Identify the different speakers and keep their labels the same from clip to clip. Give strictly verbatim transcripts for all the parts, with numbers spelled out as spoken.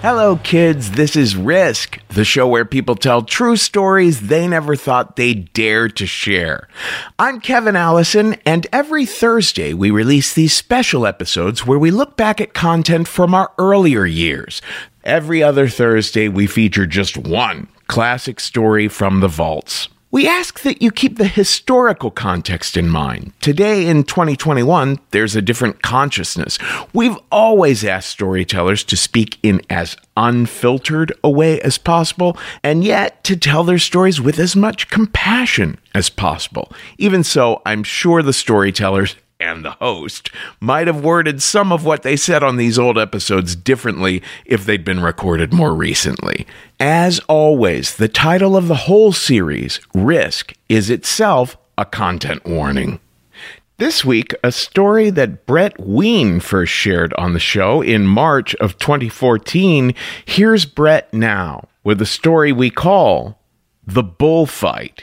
Speaker 1: Hello, kids. This is Risk, the show where people tell true stories they never thought they'd dare to share. I'm Kevin Allison, and every Thursday we release these special episodes where we look back at content from our earlier years. Every other Thursday, we feature just one classic story from the vaults. We ask that you keep the historical context in mind. Today, in twenty twenty-one, there's a different consciousness. We've always asked storytellers to speak in as unfiltered a way as possible, and yet to tell their stories with as much compassion as possible. Even so, I'm sure the storytellers and the host might have worded some of what they said on these old episodes differently if they'd been recorded more recently. As always, the title of the whole series, Risk, is itself a content warning. This week, a story that Brett Ween first shared on the show in March of twenty fourteen. Here's Brett now with a story we call The Bullfight.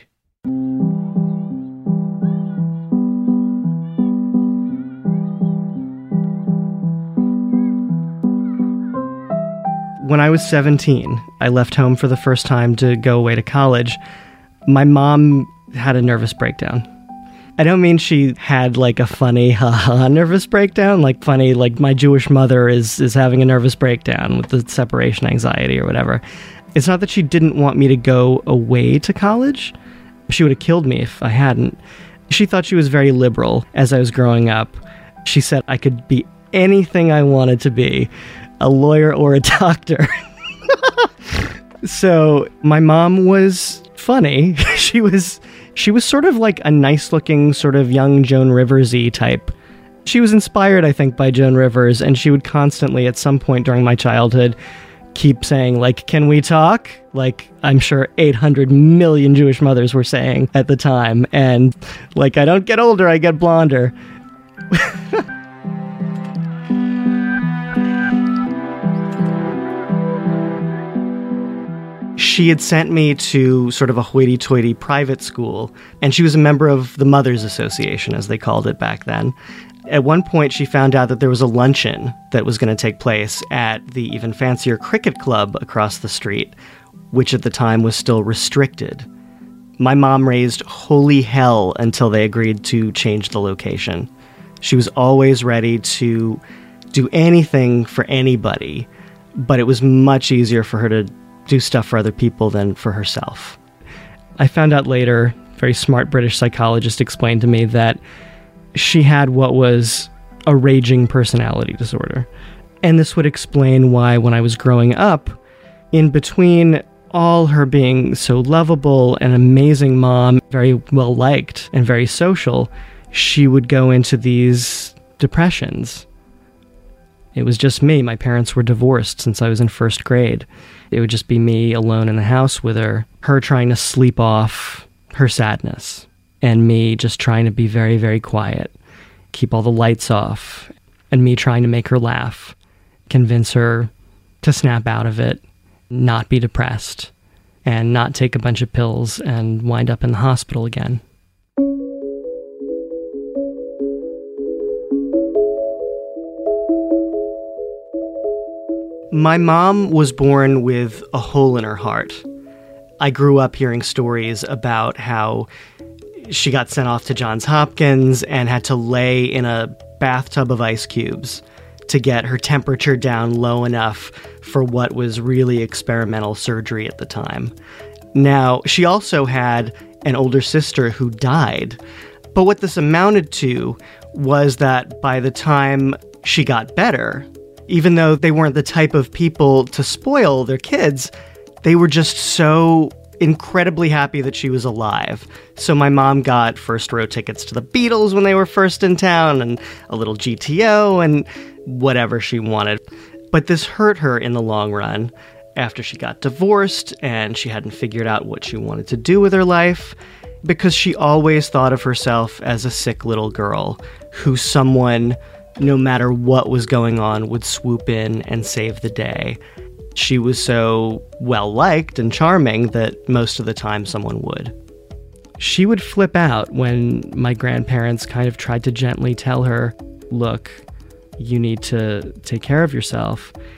Speaker 2: When I was seventeen, I left home for the first time to go away to college. My mom had a nervous breakdown. I don't mean she had like a funny haha nervous breakdown, like funny, like my Jewish mother is, is having a nervous breakdown with the separation anxiety or whatever. It's not that she didn't want me to go away to college. She would have killed me if I hadn't. She thought she was very liberal as I was growing up. She said I could be anything I wanted to be. A lawyer or a doctor. So my mom was funny. She was she was sort of like a nice-looking, sort of young Joan Rivers-y type. She was inspired, I think, by Joan Rivers, and she would constantly, at some point during my childhood, keep saying, like, can we talk? Like, I'm sure eight hundred million Jewish mothers were saying at the time. And, like, I don't get older, I get blonder. She had sent me to sort of a hoity-toity private school, and she was a member of the Mothers Association, as they called it back then. At one point, she found out that there was a luncheon that was going to take place at the even fancier cricket club across the street, which at the time was still restricted. My mom raised holy hell until they agreed to change the location. She was always ready to do anything for anybody, but it was much easier for her to do stuff for other people than for herself. I found out later, a very smart British psychologist explained to me that she had what was a raging personality disorder. And this would explain why when I was growing up, in between all her being so lovable and amazing mom, very well liked and very social, she would go into these depressions. It was just me. My parents were divorced since I was in first grade. It would just be me alone in the house with her, her trying to sleep off her sadness, and me just trying to be very, very quiet, keep all the lights off, and me trying to make her laugh, convince her to snap out of it, not be depressed, and not take a bunch of pills and wind up in the hospital again. My mom was born with a hole in her heart. I grew up hearing stories about how she got sent off to Johns Hopkins and had to lay in a bathtub of ice cubes to get her temperature down low enough for what was really experimental surgery at the time. Now, she also had an older sister who died. But what this amounted to was that by the time she got better, even though they weren't the type of people to spoil their kids, they were just so incredibly happy that she was alive. So my mom got first row tickets to the Beatles when they were first in town, and a little G T O, and whatever she wanted. But this hurt her in the long run after she got divorced, and she hadn't figured out what she wanted to do with her life, because she always thought of herself as a sick little girl who someone, no matter what was going on, would swoop in and save the day. She was so well-liked and charming that most of the time someone would. She would flip out when my grandparents kind of tried to gently tell her, look, you need to take care of yourself.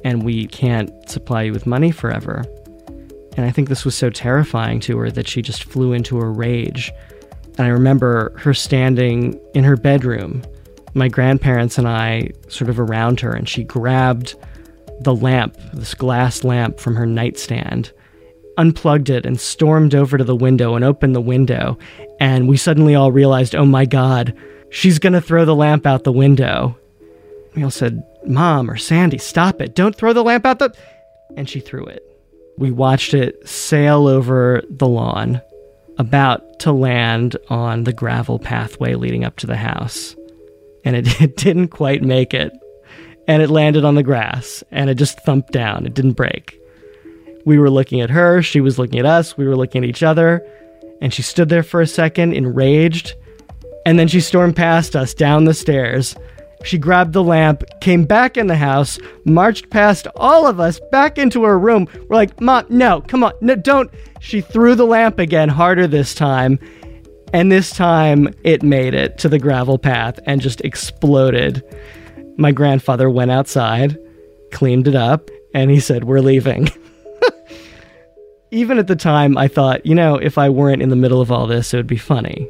Speaker 2: and we can't supply you with money forever. And I think this was so terrifying to her that she just flew into a rage. And I remember her standing in her bedroom, my grandparents and I sort of around her, and she grabbed the lamp, this glass lamp from her nightstand, unplugged it, and stormed over to the window and opened the window. And we suddenly all realized, oh my God, she's going to throw the lamp out the window. We all said, Mom or Sandy, stop it. Don't throw the lamp out the... And she threw it. We watched it sail over the lawn, about to land on the gravel pathway leading up to the house. And it, it didn't quite make it. And it landed on the grass, and it just thumped down. It didn't break. We were looking at her, she was looking at us, we were looking at each other, and she stood there for a second, enraged, and then she stormed past us down the stairs. She grabbed the lamp, came back in the house, marched past all of us back into her room. We're like, Mom, no, come on, no, don't. She threw the lamp again, harder this time, and this time it made it to the gravel path and just exploded. My grandfather went outside, cleaned it up, and he said, we're leaving. Even at the time, I thought, you know, if I weren't in the middle of all this, it would be funny.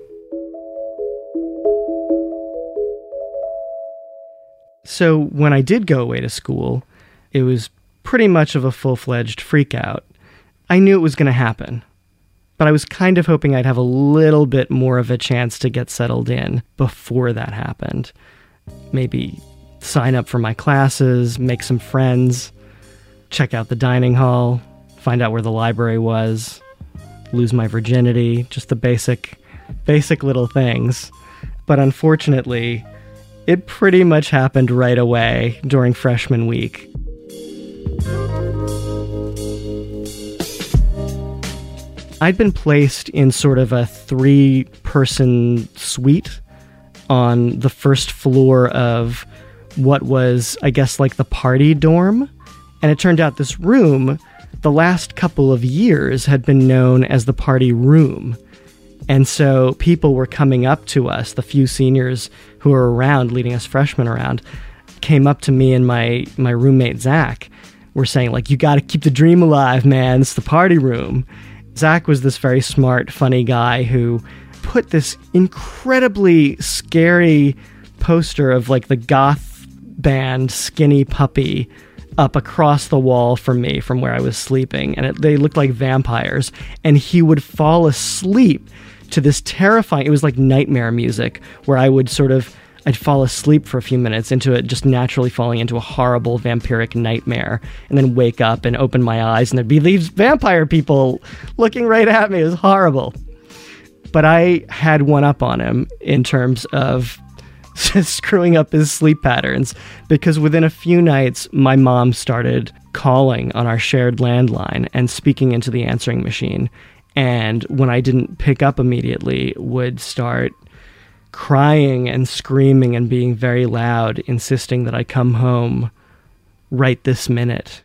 Speaker 2: So when I did go away to school, it was pretty much of a full-fledged freak out. I knew it was going to happen, but I was kind of hoping I'd have a little bit more of a chance to get settled in before that happened. Maybe sign up for my classes, make some friends, check out the dining hall, find out where the library was, lose my virginity, just the basic, basic little things. But unfortunately, it pretty much happened right away during freshman week. I'd been placed in sort of a three-person suite on the first floor of what was, I guess, like the party dorm. And it turned out this room, the last couple of years, had been known as the party room. And so people were coming up to us, the few seniors who were around, leading us freshmen around, came up to me and my, my roommate, Zach, were saying, like, you got to keep the dream alive, man. It's the party room. Zach was this very smart, funny guy who put this incredibly scary poster of, like, the goth band Skinny Puppy up across the wall from me, from where I was sleeping, and it, they looked like vampires, and he would fall asleep to this terrifying, it was like nightmare music, where I would sort of, I'd fall asleep for a few minutes into it, just naturally falling into a horrible vampiric nightmare, and then wake up and open my eyes, and there'd be these vampire people looking right at me. It was horrible. But I had one up on him in terms of screwing up his sleep patterns, because within a few nights, my mom started calling on our shared landline and speaking into the answering machine. And when I didn't pick up immediately, would start crying and screaming and being very loud, insisting that I come home right this minute.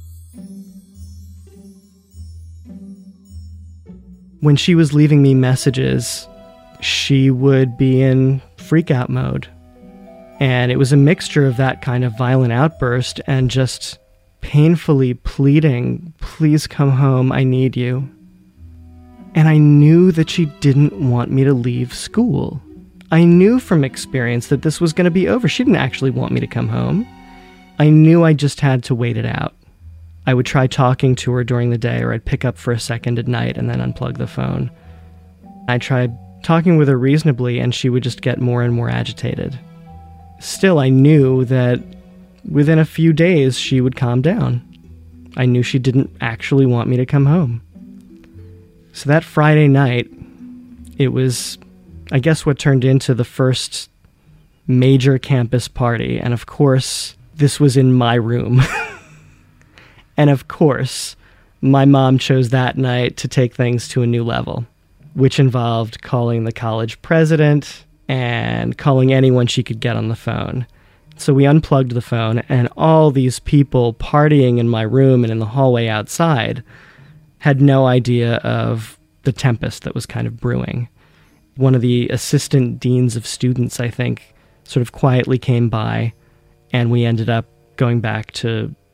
Speaker 2: When she was leaving me messages, she would be in freak-out mode. And it was a mixture of that kind of violent outburst and just painfully pleading, please come home, I need you. And I knew that she didn't want me to leave school. I knew from experience that this was going to be over. She didn't actually want me to come home. I knew I just had to wait it out. I would try talking to her during the day, or I'd pick up for a second at night and then unplug the phone. I tried talking with her reasonably, and she would just get more and more agitated. Still, I knew that within a few days she would calm down. I knew she didn't actually want me to come home. So that Friday night, it was, I guess, what turned into the first major campus party. And of course, this was in my room. And of course, my mom chose that night to take things to a new level, which involved calling the college president and calling anyone she could get on the phone. So we unplugged the phone, and all these people partying in my room and in the hallway outside had no idea of the tempest that was kind of brewing. One of the assistant deans of students, I think, sort of quietly came by, and we ended up going back to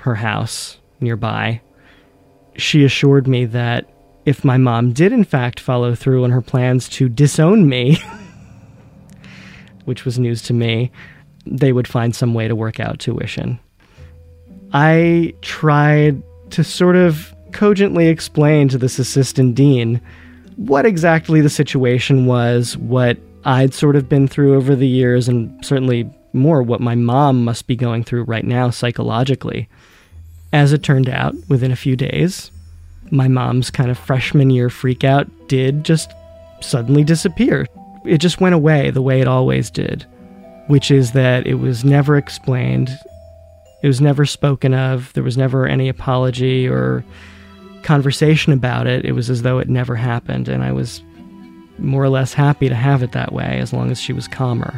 Speaker 2: her house nearby. She assured me that if my mom did in fact follow through on her plans to disown me, which was news to me, they would find some way to work out tuition. I tried to sort of cogently explain to this assistant dean what exactly the situation was, what I'd sort of been through over the years, and certainly more what my mom must be going through right now psychologically. As it turned out, within a few days, my mom's kind of freshman year freakout did just suddenly disappear. It just went away the way it always did, which is that it was never explained, it was never spoken of, there was never any apology or conversation about it. It was as though it never happened, and I was more or less happy to have it that way as long as she was calmer.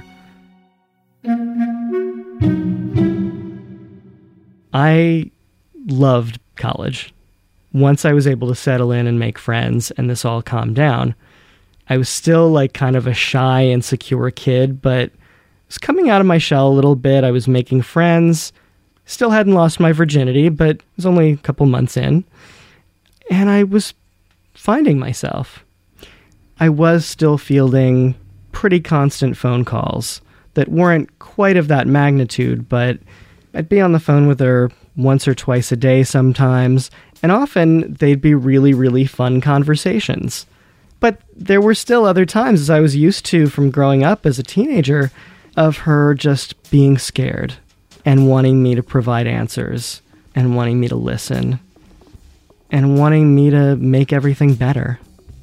Speaker 2: I loved college. Once I was able to settle in and make friends and this all calmed down, I was still like kind of a shy, insecure kid, but I was coming out of my shell a little bit. I was making friends, still hadn't lost my virginity, but it was only a couple months in, and I was finding myself. I was still fielding pretty constant phone calls that weren't quite of that magnitude, but I'd be on the phone with her once or twice a day sometimes, and often they'd be really, really fun conversations. But there were still other times, as I was used to from growing up as a teenager, of her just being scared and wanting me to provide answers and wanting me to listen and wanting me to make everything better.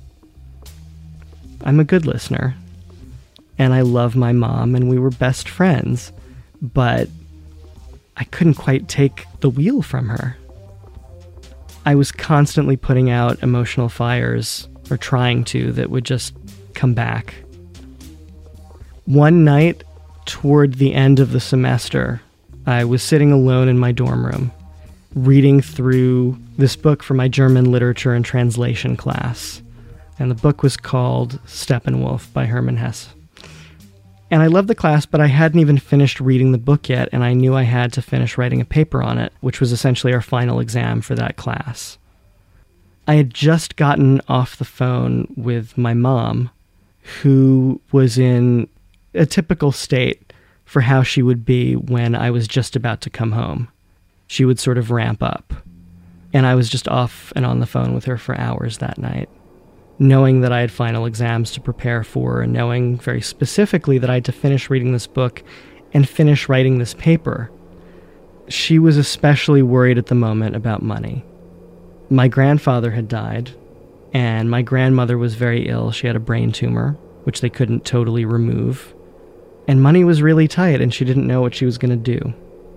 Speaker 2: I'm a good listener, and I love my mom, and we were best friends, but I couldn't quite take the wheel from her. I was constantly putting out emotional fires, or trying to, that would just come back. One night, toward the end of the semester, I was sitting alone in my dorm room, reading through this book for my German literature and translation class. And the book was called Steppenwolf by Hermann Hesse. And I loved the class, but I hadn't even finished reading the book yet, and I knew I had to finish writing a paper on it, which was essentially our final exam for that class. I had just gotten off the phone with my mom, who was in a typical state for how she would be when I was just about to come home. She would sort of ramp up. And I was just off and on the phone with her for hours that night, knowing that I had final exams to prepare for, and knowing very specifically that I had to finish reading this book and finish writing this paper. She was especially worried at the moment about money. My grandfather had died, and my grandmother was very ill. She had a brain tumor, which they couldn't totally remove. And money was really tight, and she didn't know what she was going to do.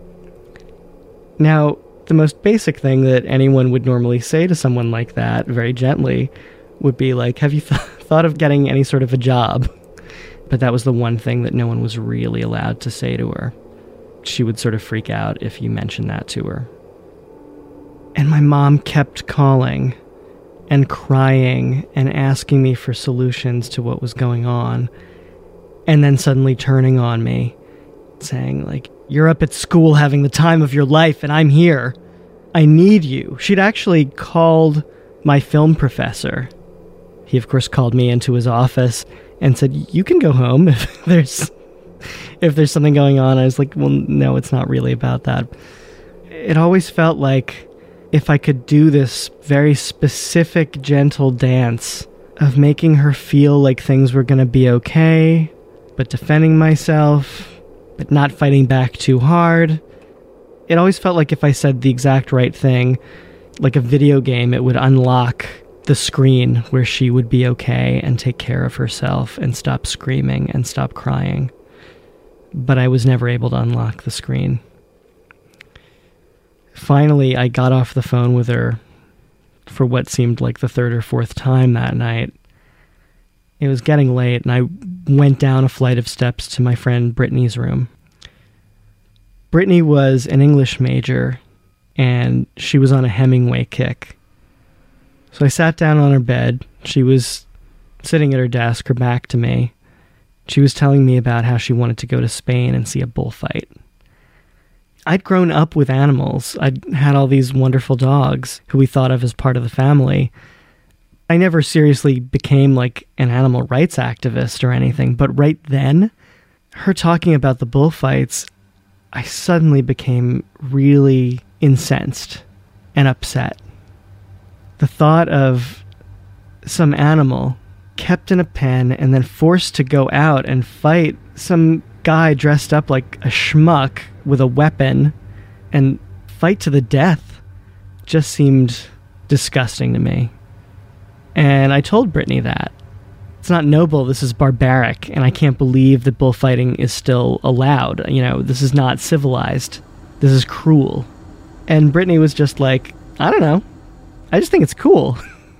Speaker 2: Now, the most basic thing that anyone would normally say to someone like that, very gently, would be like, have you th- thought of getting any sort of a job? But that was the one thing that no one was really allowed to say to her. She would sort of freak out if you mentioned that to her. And my mom kept calling and crying and asking me for solutions to what was going on, and then suddenly turning on me, saying, like, you're up at school having the time of your life, and I'm here. I need you. She'd actually called my film professor. He, of course, called me into his office and said, you can go home if there's if there's something going on. I was like, well, no, it's not really about that. It always felt like if I could do this very specific, gentle dance of making her feel like things were going to be okay, but defending myself, but not fighting back too hard. It always felt like if I said the exact right thing, like a video game, it would unlock the screen where she would be okay and take care of herself and stop screaming and stop crying. But I was never able to unlock the screen. Finally, I got off the phone with her for what seemed like the third or fourth time that night. It was getting late, and I went down a flight of steps to my friend Brittany's room. Brittany was an English major, and she was on a Hemingway kick. So I sat down on her bed. She was sitting at her desk, her back to me. She was telling me about how she wanted to go to Spain and see a bullfight. I'd grown up with animals. I'd had all these wonderful dogs who we thought of as part of the family. I never seriously became like an animal rights activist or anything, but right then, her talking about the bullfights, I suddenly became really incensed and upset. The thought of some animal kept in a pen and then forced to go out and fight some guy dressed up like a schmuck with a weapon and fight to the death just seemed disgusting to me. And I told Brittany that. It's not noble, this is barbaric, and I can't believe that bullfighting is still allowed. You know, this is not civilized. This is cruel. And Brittany was just like, I don't know. I just think it's cool.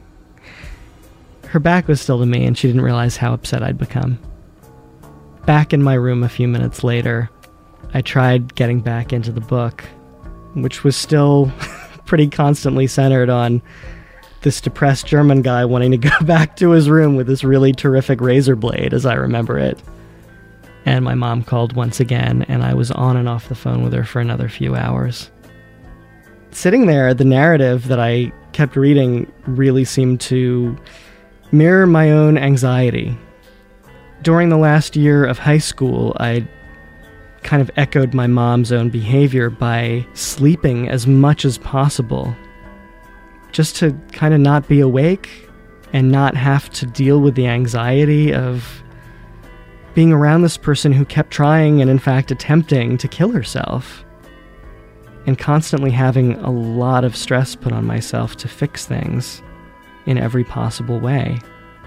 Speaker 2: Her back was still to me, and she didn't realize how upset I'd become. Back in my room a few minutes later, I tried getting back into the book, which was still pretty constantly centered on this depressed German guy wanting to go back to his room with this really terrific razor blade, as I remember it. And my mom called once again, and I was on and off the phone with her for another few hours. Sitting there, the narrative that I kept reading really seemed to mirror my own anxiety. During the last year of high school, I kind of echoed my mom's own behavior by sleeping as much as possible, just to kind of not be awake and not have to deal with the anxiety of being around this person who kept trying and in fact attempting to kill herself, and constantly having a lot of stress put on myself to fix things in every possible way.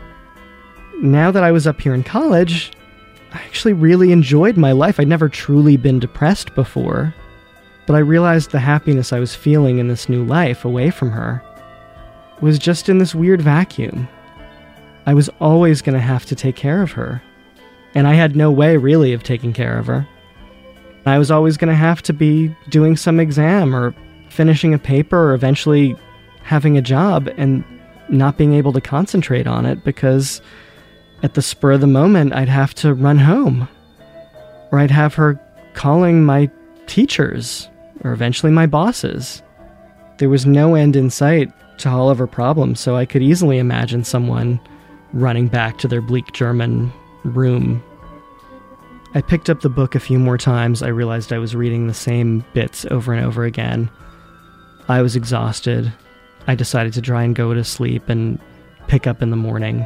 Speaker 2: Now that I was up here in college, I actually really enjoyed my life. I'd never truly been depressed before, but I realized the happiness I was feeling in this new life away from her was just in this weird vacuum. I was always going to have to take care of her, and I had no way really of taking care of her. I was always going to have to be doing some exam or finishing a paper or eventually having a job and not being able to concentrate on it because at the spur of the moment I'd have to run home, or I'd have her calling my teachers or eventually my bosses. There was no end in sight to all of her problems, so I could easily imagine someone running back to their bleak German room. I picked up the book a few more times. I realized I was reading the same bits over and over again. I was exhausted. I decided to try and go to sleep and pick up in the morning.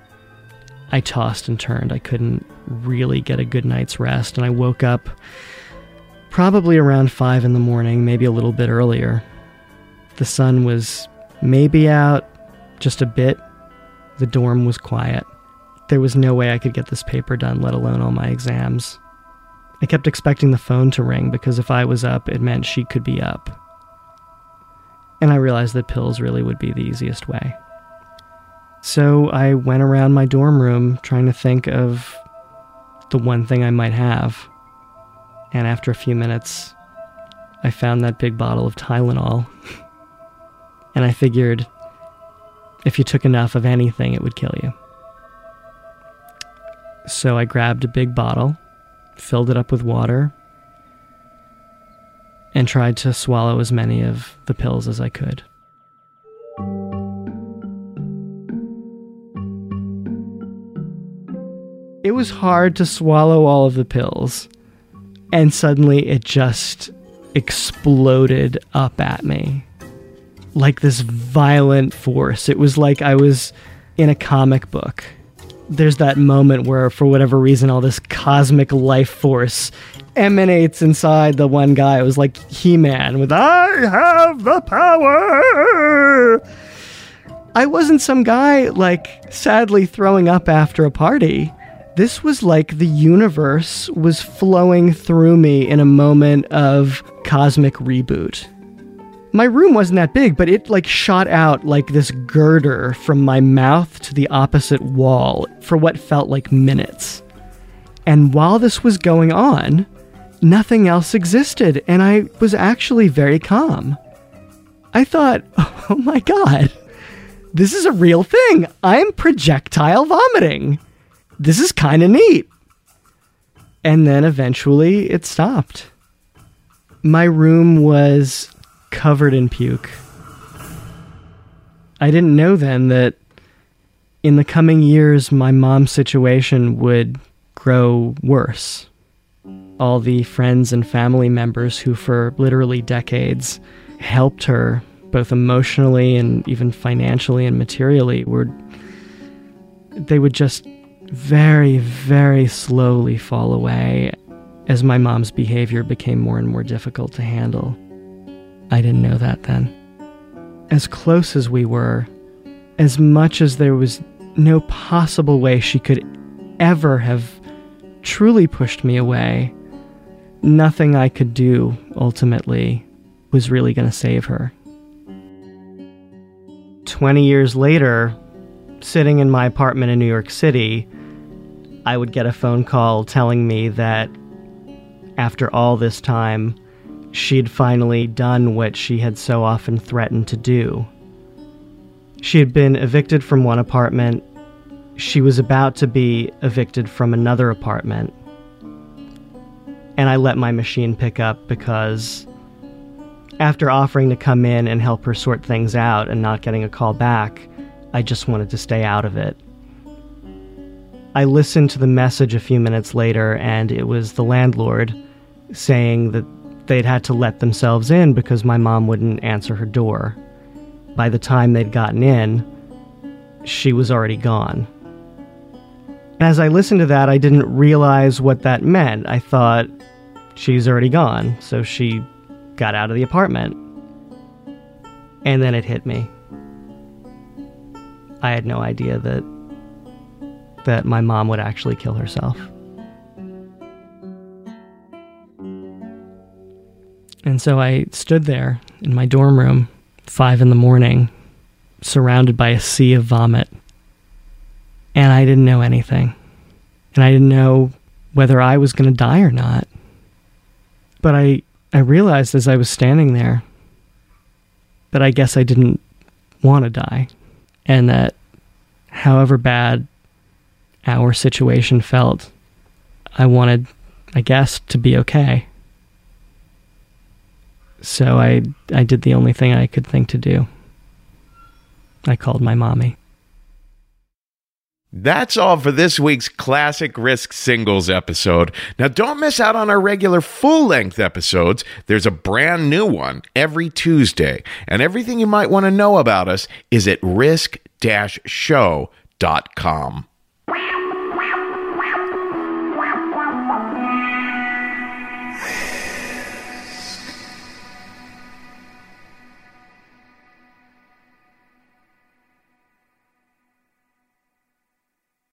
Speaker 2: I tossed and turned. I couldn't really get a good night's rest, and I woke up probably around five in the morning, maybe a little bit earlier. The sun was maybe out just a bit. The dorm was quiet. There was no way I could get this paper done, let alone all my exams. I kept expecting the phone to ring because if I was up, it meant she could be up. And I realized that pills really would be the easiest way. So I went around my dorm room trying to think of the one thing I might have. And after a few minutes, I found that big bottle of Tylenol. And I figured if you took enough of anything, it would kill you. So I grabbed a big bottle, filled it up with water, and tried to swallow as many of the pills as I could. It was hard to swallow all of the pills, and suddenly it just exploded up at me like this violent force. It was like I was in a comic book. There's that moment where, for whatever reason, all this cosmic life force emanates inside the one guy. It was like He-Man with, I have the power! I wasn't some guy, like, sadly throwing up after a party. This was like the universe was flowing through me in a moment of cosmic reboot. My room wasn't that big, but it like shot out like this girder from my mouth to the opposite wall for what felt like minutes. And while this was going on, nothing else existed, and I was actually very calm. I thought, oh my god, this is a real thing. I'm projectile vomiting. This is kind of neat. And then eventually it stopped. My room was covered in puke. I didn't know then that in the coming years, my mom's situation would grow worse. All the friends and family members who for literally decades helped her, both emotionally and even financially and materially, were they would just very, very slowly fall away as my mom's behavior became more and more difficult to handle. I didn't know that then. As close as we were, as much as there was no possible way she could ever have truly pushed me away, nothing I could do, ultimately, was really going to save her. Twenty years later, sitting in my apartment in New York City, I would get a phone call telling me that after all this time, she'd finally done what she had so often threatened to do. She had been evicted from one apartment. She was about to be evicted from another apartment. And I let my machine pick up because after offering to come in and help her sort things out and not getting a call back, I just wanted to stay out of it. I listened to the message a few minutes later, and it was the landlord saying that they'd had to let themselves in because my mom wouldn't answer her door. By the time they'd gotten in, she was already gone. As I listened to that, I didn't realize what that meant. I thought, she's already gone, so she got out of the apartment. And then it hit me. I had no idea that that my mom would actually kill herself. And so I stood there in my dorm room, five in the morning, surrounded by a sea of vomit. And I didn't know anything. And I didn't know whether I was going to die or not. But I, I realized as I was standing there that I guess I didn't want to die. And that however bad our situation felt, I wanted, I guess, to be okay. So I, I did the only thing I could think to do. I called my mommy.
Speaker 1: That's all for this week's Classic Risk Singles episode. Now, don't miss out on our regular full-length episodes. There's a brand new one every Tuesday, and everything you might want to know about us is at risk dash show dot com.